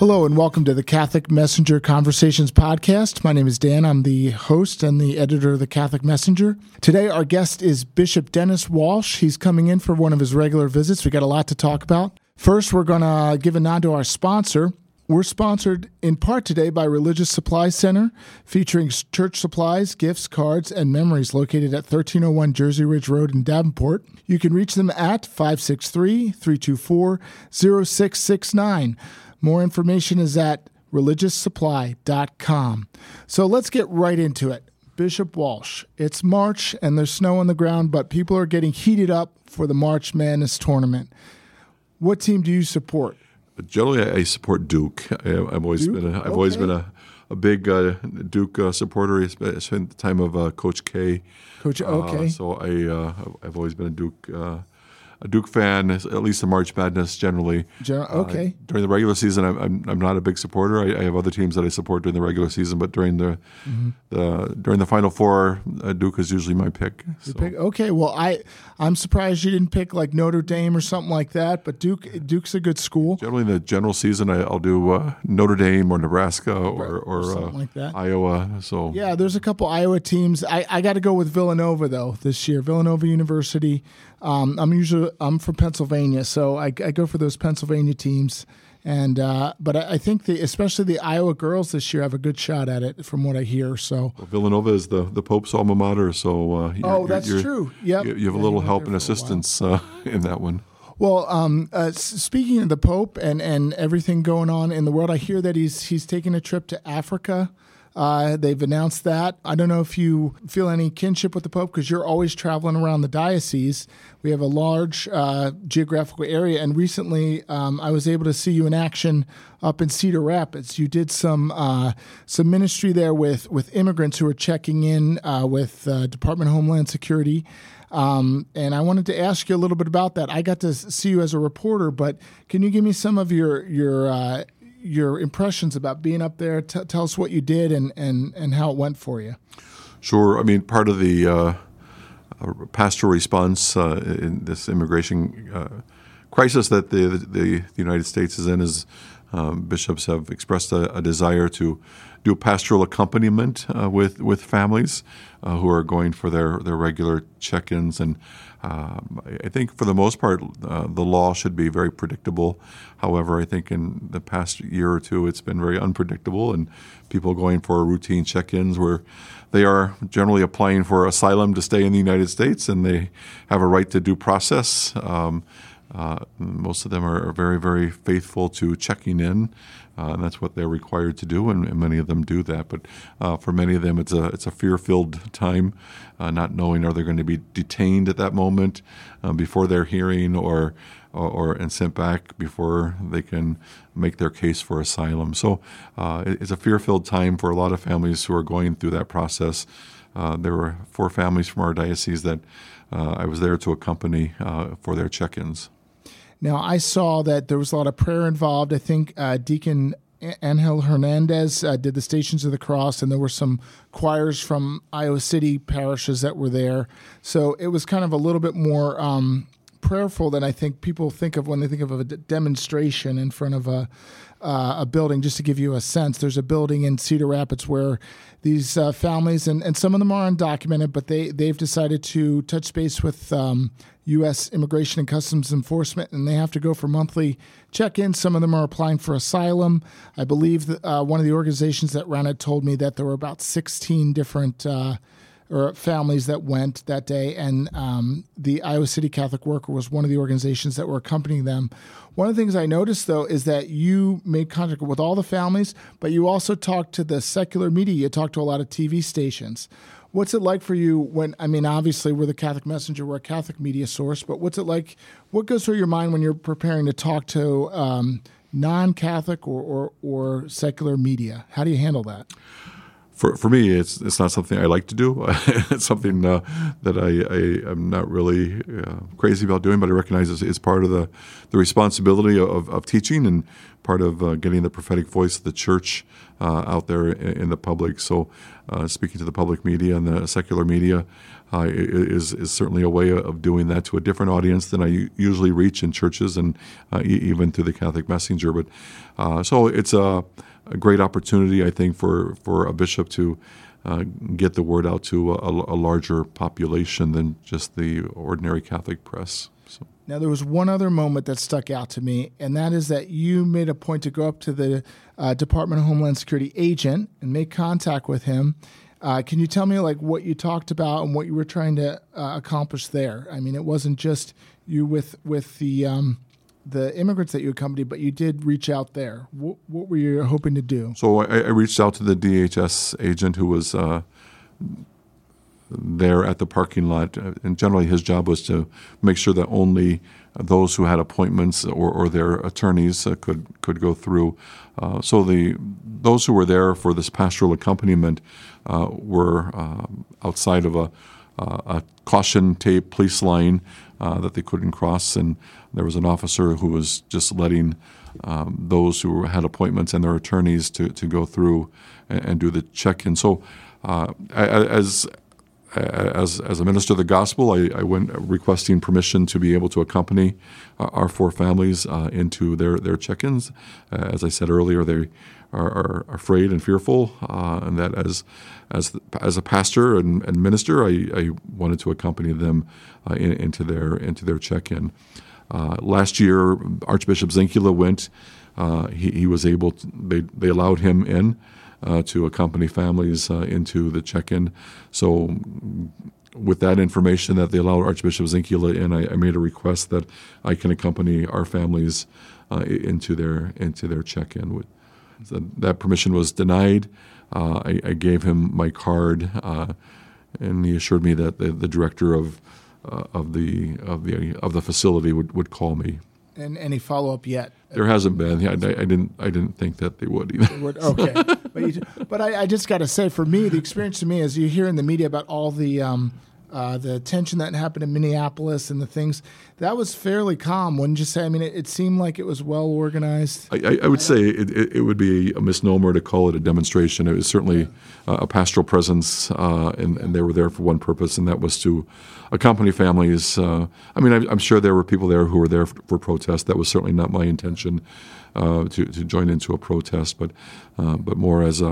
Hello and welcome to the Catholic Messenger Conversations podcast. My name is Dan. I'm the host and the editor of the Catholic Messenger. Today our guest is Bishop Dennis Walsh. He's coming in for one of his regular visits. We got a lot to talk about. First, we're going to give a nod to our sponsor. We're sponsored in part today by Religious Supply Center, featuring church supplies, gifts, cards, and memories located at 1301 Jersey Ridge Road in Davenport. You can reach them at 563-324-0669. More information is at religioussupply.com. So let's get right into it. Bishop Walsh, it's March and there's snow on the ground, but people are getting heated up for the March Madness tournament. What team do you support? Generally, I support Duke. I've always been a big Duke supporter. I spent the time of Coach K. So I've always been a Duke fan, at least the March Madness generally. Okay. During the regular season, I'm not a big supporter. I have other teams that I support during the regular season, but during the Final Four, Duke is usually my pick. So. Okay, well, I'm surprised you didn't pick like Notre Dame or something like that, but Duke's a good school. Generally, in the general season, I'll do Notre Dame or Nebraska or something like that. Iowa. So yeah, there's a couple Iowa teams. I got to go with Villanova though this year. Villanova University. I'm from Pennsylvania, so I go for those Pennsylvania teams, and but I think especially the Iowa girls this year have a good shot at it, from what I hear. So Villanova is the Pope's alma mater, so that's true. Yep. You have a little help and assistance in that one. Well, speaking of the Pope and everything going on in the world, I hear that he's taking a trip to Africa. They've announced that. I don't know if you feel any kinship with the Pope because you're always traveling around the diocese. We have a large geographical area, and recently I was able to see you in action up in Cedar Rapids. You did some ministry there with immigrants who were checking in with Department of Homeland Security. And I wanted to ask you a little bit about that. I got to see you as a reporter, but can you give me some of your impressions about being up there? Tell us what you did and how it went for you. Sure. I mean, part of the pastoral response in this immigration crisis that the United States is in is bishops have expressed a desire to do pastoral accompaniment with families who are going for their regular check-ins. And I think for the most part, the law should be very predictable. However, I think in the past year or two, it's been very unpredictable, and people going for routine check-ins where they are generally applying for asylum to stay in the United States, and they have a right to due process. Most of them are very, very faithful to checking in, and that's what they're required to do, and many of them do that. But for many of them, it's a fear-filled time, not knowing are they going to be detained at that moment before their hearing, or sent back before they can make their case for asylum. So it's a fear-filled time for a lot of families who are going through that process. There were 4 families from our diocese that I was there to accompany for their check-ins. Now, I saw that there was a lot of prayer involved. I think Deacon Angel Hernandez did the Stations of the Cross, and there were some choirs from Iowa City parishes that were there. So it was kind of a little bit more prayerful than I think people think of when they think of a demonstration in front of a building. Just to give you a sense, there's a building in Cedar Rapids where these families, and some of them are undocumented, but they've decided to touch base with U.S. Immigration and Customs Enforcement, and they have to go for monthly check-ins. Some of them are applying for asylum. I believe that one of the organizations that ran it told me that there were about 16 different or families that went that day, and the Iowa City Catholic Worker was one of the organizations that were accompanying them. One of the things I noticed, though, is that you made contact with all the families, but you also talked to the secular media. You talked to a lot of TV stations. What's it like for you when, I mean, obviously we're the Catholic Messenger, we're a Catholic media source, but what's it like, what goes through your mind when you're preparing to talk to non-Catholic or secular media? How do you handle that? for me, it's not something I like to do. It's something that I am not really crazy about doing, but I recognize it's part of the responsibility of teaching and part of getting the prophetic voice of the church out there in the public. So speaking to the public media and the secular media is certainly a way of doing that to a different audience than I usually reach in churches and even through the Catholic Messenger. But so it's a great opportunity, I think, for a bishop to get the word out to a larger population than just the ordinary Catholic press. So. Now, there was one other moment that stuck out to me, and that is that you made a point to go up to the Department of Homeland Security agent and make contact with him. Can you tell me what you talked about and what you were trying to accomplish there? I mean, it wasn't just you with the immigrants that you accompanied, but you did reach out there. What were you hoping to do? So I reached out to the DHS agent who was there at the parking lot, and generally his job was to make sure that only those who had appointments or their attorneys could go through. So those who were there for this pastoral accompaniment were outside of a caution tape police line that they couldn't cross, and there was an officer who was just letting those who had appointments and their attorneys to go through and do the check-in. So as a minister of the gospel, I went requesting permission to be able to accompany our four families into their check-ins. As I said earlier, they are afraid and fearful, and that as a pastor and minister, I wanted to accompany them into their check-in. Last year, Archbishop Zinkula went. He was able to, they allowed him in to accompany families into the check-in. So with that information that they allowed Archbishop Zinkula in, I made a request that I can accompany our families into their check-in. So that permission was denied. I gave him my card, and he assured me that the director of the facility would call me. And any follow-up yet? There hasn't been. I didn't think that they would either. Okay, but I just got to say, for me, the experience to me is you hear in the media about all the tension that happened in Minneapolis and the things that was fairly calm, wouldn't you say? I mean, it seemed like it was well organized. I would say it would be a misnomer to call it a demonstration. It was certainly a pastoral presence, and they were there for one purpose, and that was to accompany families. I'm sure there were people there who were there for protest. That was certainly not my intention to join into a protest, but more as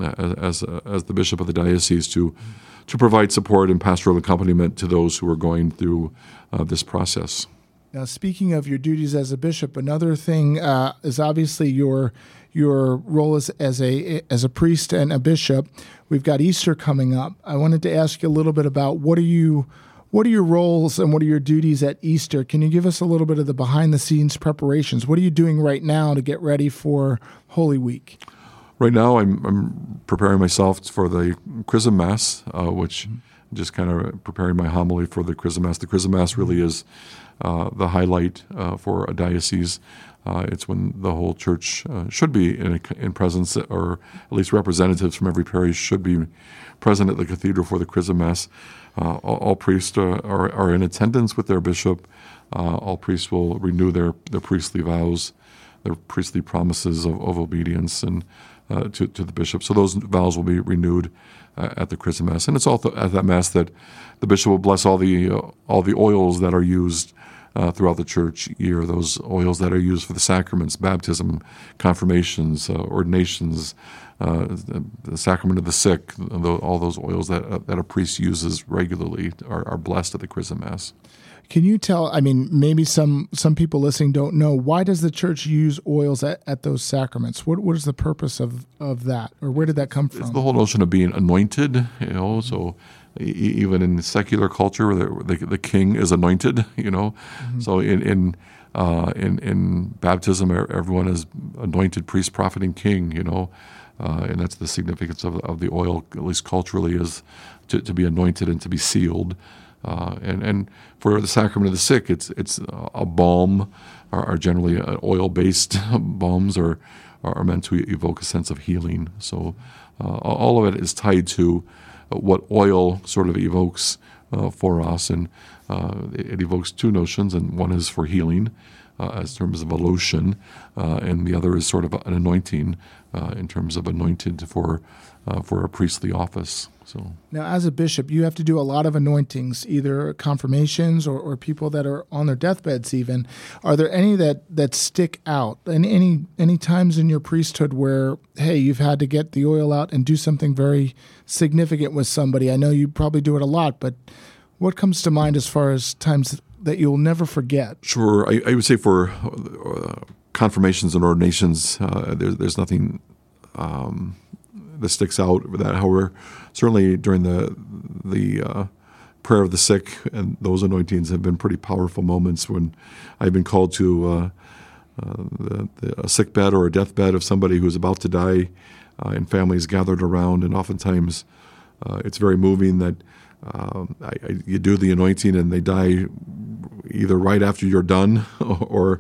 the bishop of the diocese to provide support and pastoral accompaniment to those who are going through this process. Now, speaking of your duties as a bishop, another thing is obviously your role as a priest and a bishop. We've got Easter coming up. I wanted to ask you a little bit about what are your roles and what are your duties at Easter? Can you give us a little bit of the behind-the-scenes preparations? What are you doing right now to get ready for Holy Week? Right now, I'm preparing myself for the Chrism Mass, which just kind of preparing my homily for the Chrism Mass. The Chrism Mass really is the highlight for a diocese. It's when the whole church should be in presence, or at least representatives from every parish should be present at the cathedral for the Chrism Mass. All priests are in attendance with their bishop. All priests will renew their priestly vows, their priestly promises of obedience and to the bishop. So those vows will be renewed at the Chrism Mass, and it's also at that Mass that the bishop will bless all the oils that are used throughout the church year. Those oils that are used for the sacraments, baptism, confirmations, ordinations, the sacrament of the sick. All those oils that a priest uses regularly are blessed at the Chrism Mass. Can you tell, maybe some people listening don't know, why does the church use oils at those sacraments? What is the purpose of that, or where did that come from? It's the whole notion of being anointed, so even in secular culture, the king is anointed, Mm-hmm. So in baptism, everyone is anointed priest, prophet, and king, and that's the significance of the oil, at least culturally, is to be anointed and to be sealed. And for the sacrament of the sick, it's a balm, are generally oil-based balms or are meant to evoke a sense of healing. So all of it is tied to what oil sort of evokes for us, and it evokes two notions, and one is for healing as terms of a lotion, and the other is sort of an anointing in terms of anointed for a priestly office. So now, as a bishop, you have to do a lot of anointings, either confirmations or people that are on their deathbeds even. Are there any that stick out? And any times in your priesthood where, hey, you've had to get the oil out and do something very significant with somebody? I know you probably do it a lot, but what comes to mind as far as times that you'll never forget? Sure. I would say for confirmations and ordinations, there's nothing that sticks out with that. However, certainly during the prayer of the sick, and those anointings have been pretty powerful moments when I've been called to a sick bed or a deathbed of somebody who's about to die, and families gathered around, and oftentimes it's very moving that you do the anointing and they die either right after you're done or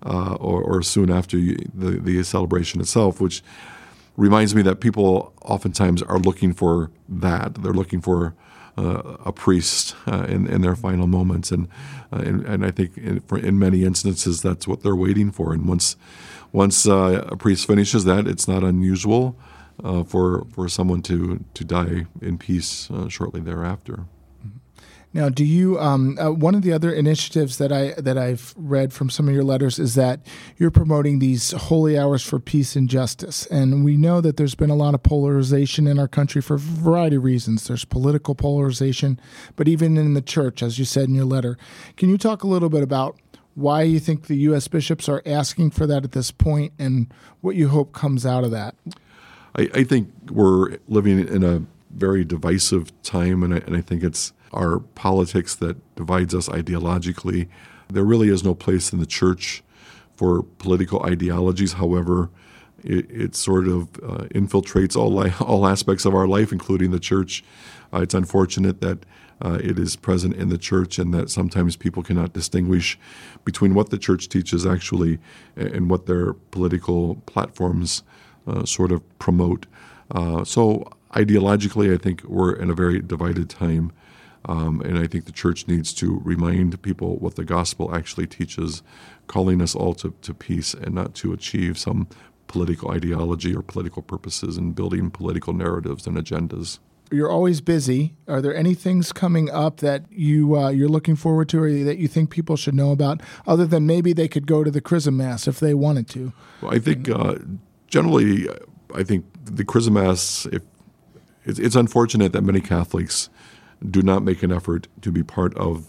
soon after the celebration itself, which reminds me that people oftentimes are looking for that. They're looking for a priest in their final moments, and I think in many instances that's what they're waiting for. And once a priest finishes that, it's not unusual for someone to die in peace shortly thereafter. Now, do you? One of the other initiatives that I've read from some of your letters is that you're promoting these holy hours for peace and justice, and we know that there's been a lot of polarization in our country for a variety of reasons. There's political polarization, but even in the church, as you said in your letter. Can you talk a little bit about why you think the U.S. bishops are asking for that at this point, and what you hope comes out of that? I think we're living in a very divisive time, and I think it's our politics that divides us ideologically. There really is no place in the church for political ideologies. However, it sort of infiltrates all aspects of our life, including the church. It's unfortunate that it is present in the church, and that sometimes people cannot distinguish between what the church teaches actually and what their political platforms sort of promote. So ideologically, I think we're in a very divided time. And I think the church needs to remind people what the gospel actually teaches, calling us all to peace and not to achieve some political ideology or political purposes and building political narratives and agendas. You're always busy. Are there any things coming up that you're looking forward to, or that you think people should know about, other than maybe they could go to the Chrism Mass if they wanted to? Well, I think generally, I think the Chrism Mass, it's unfortunate that many Catholics do not make an effort to be part of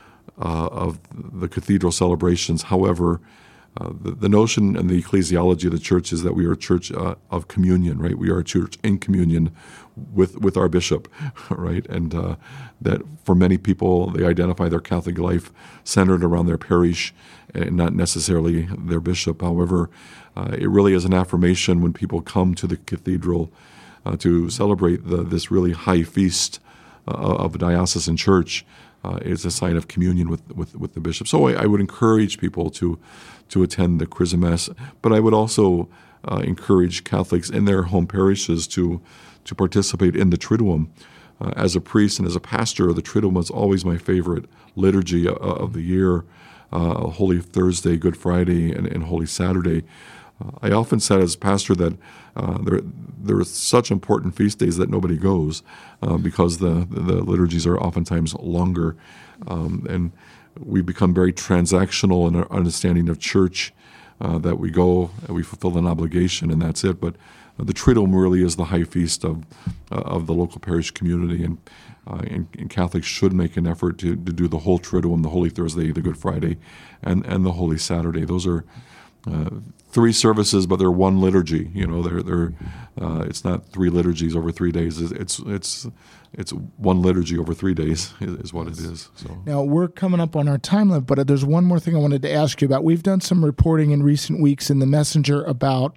the cathedral celebrations. However, the notion and the ecclesiology of the church is that we are a church of communion, right? We are a church in communion with our bishop, right? And that for many people, they identify their Catholic life centered around their parish and not necessarily their bishop. However, it really is an affirmation when people come to the cathedral to celebrate this really high feast of a diocesan church. Is a sign of communion with the bishop. So I would encourage people to attend the Chrism Mass, but I would also encourage Catholics in their home parishes to participate in the Triduum. As a priest and as a pastor, the Triduum is always my favorite liturgy of the year, Holy Thursday, Good Friday, and Holy Saturday. I often said as pastor that there are such important feast days that nobody goes because the liturgies are oftentimes longer, and we become very transactional in our understanding of church, that we go and we fulfill an obligation and that's it. But the Triduum really is the high feast of the local parish community, and Catholics should make an effort to do the whole Triduum, the Holy Thursday, the Good Friday, and the Holy Saturday. Those are three services, but they're one liturgy. You know, they're it's not three liturgies over 3 days. It's one liturgy over 3 days is what it is. So now we're coming up on our time limit, but there's one more thing I wanted to ask you about. We've done some reporting in recent weeks in the Messenger about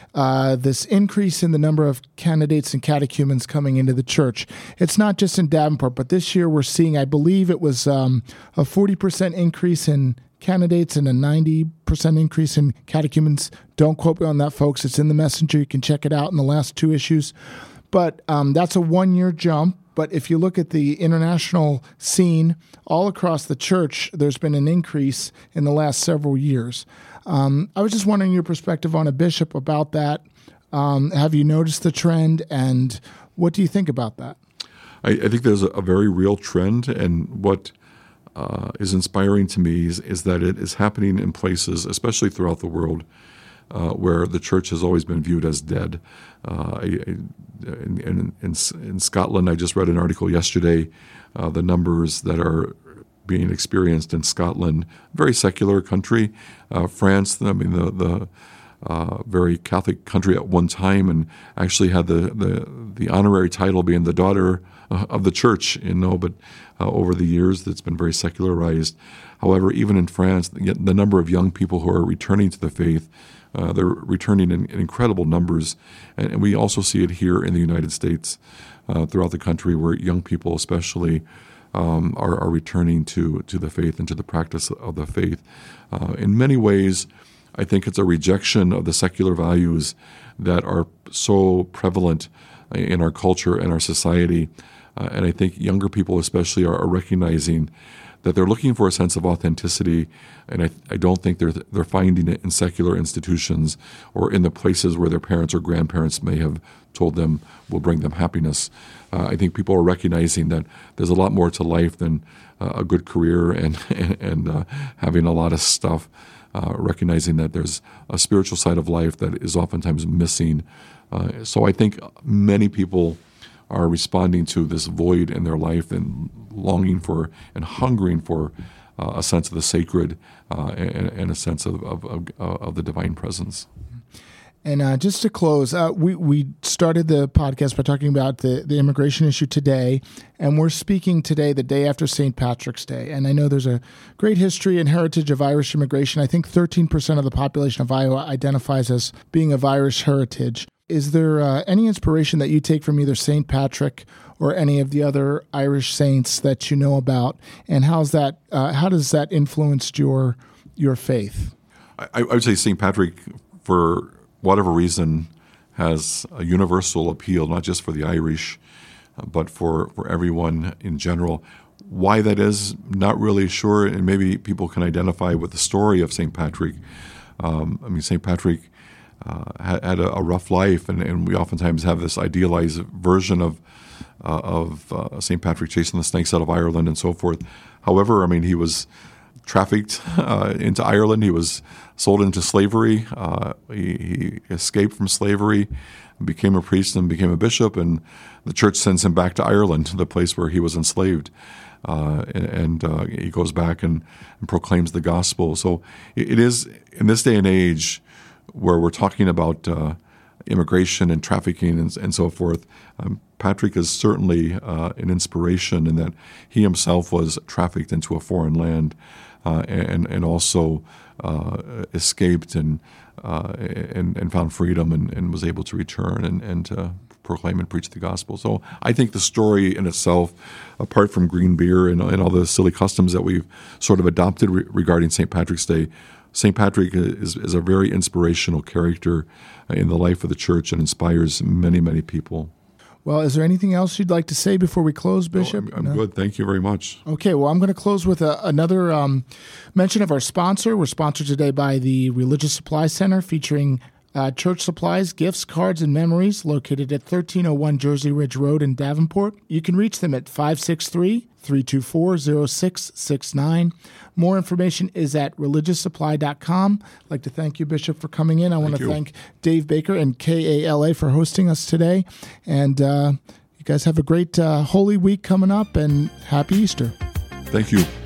this increase in the number of candidates and catechumens coming into the church. It's not just in Davenport, but this year we're seeing, I believe it was a 40% increase in candidates and a 90% increase in catechumens. Don't quote me on that, folks. It's in the Messenger. You can check it out in the last 2 issues. But that's a one-year jump. But if you look at the international scene, all across the church, there's been an increase in the last several years. I was just wondering your perspective on a bishop about that. Have you noticed the trend, and what do you think about that? I think there's a very real trend, and what is inspiring to me is that it is happening in places, especially throughout the world, where the church has always been viewed as dead. In Scotland, I just read an article yesterday, the numbers that are being experienced in Scotland, very secular country. France, I mean, the very Catholic country at one time, and actually had the honorary title being the daughter of the church, but over the years it's been very secularized. However, even in France, the number of young people who are returning to the faith, they're returning in incredible numbers, and we also see it here in the United States, throughout the country, where young people especially are returning to the faith and to the practice of the faith. In many ways, I think it's a rejection of the secular values that are so prevalent in our culture and our society. And I think younger people especially are recognizing that they're looking for a sense of authenticity, and I don't think they're finding it in secular institutions or in the places where their parents or grandparents may have told them will bring them happiness. I think people are recognizing that there's a lot more to life than a good career and having a lot of stuff. Recognizing that there's a spiritual side of life that is oftentimes missing. So I think many people are responding to this void in their life and longing for and hungering for a sense of the sacred and a sense of the divine presence. And just to close, we started the podcast by talking about the immigration issue today, and we're speaking today the day after St. Patrick's Day. And I know there's a great history and heritage of Irish immigration. I think 13% of the population of Iowa identifies as being of Irish heritage. Is there any inspiration that you take from either St. Patrick or any of the other Irish saints that you know about? And how does that influence your faith? I would say St. Patrick, for whatever reason, has a universal appeal, not just for the Irish, but for everyone in general. Why that is, not really sure, and maybe people can identify with the story of St. Patrick. St. Patrick had a rough life, and we oftentimes have this idealized version of St. Patrick chasing the snakes out of Ireland and so forth. However, he was trafficked into Ireland. He was sold into slavery. He escaped from slavery, became a priest and became a bishop, and the church sends him back to Ireland, the place where he was enslaved. And he goes back and proclaims the gospel. So it is, in this day and age, where we're talking about immigration and trafficking and so forth, Patrick is certainly an inspiration in that he himself was trafficked into a foreign land and also escaped and found freedom and was able to return and proclaim and preach the gospel. So I think the story in itself, apart from green beer and all the silly customs that we've sort of adopted regarding St. Patrick's Day, St. Patrick is a very inspirational character in the life of the church and inspires many, many people. Well, is there anything else you'd like to say before we close, Bishop? No, I'm good. Thank you very much. Okay, well, I'm going to close with another mention of our sponsor. We're sponsored today by the Religious Supply Center, featuring church supplies, gifts, cards, and memories, located at 1301 Jersey Ridge Road in Davenport. You can reach them at 563-324-0669. More information is at religioussupply.com. I'd like to thank you, Bishop, for coming in. I want to thank Dave Baker and KALA for hosting us today. And you guys have a great Holy Week coming up, and Happy Easter. Thank you.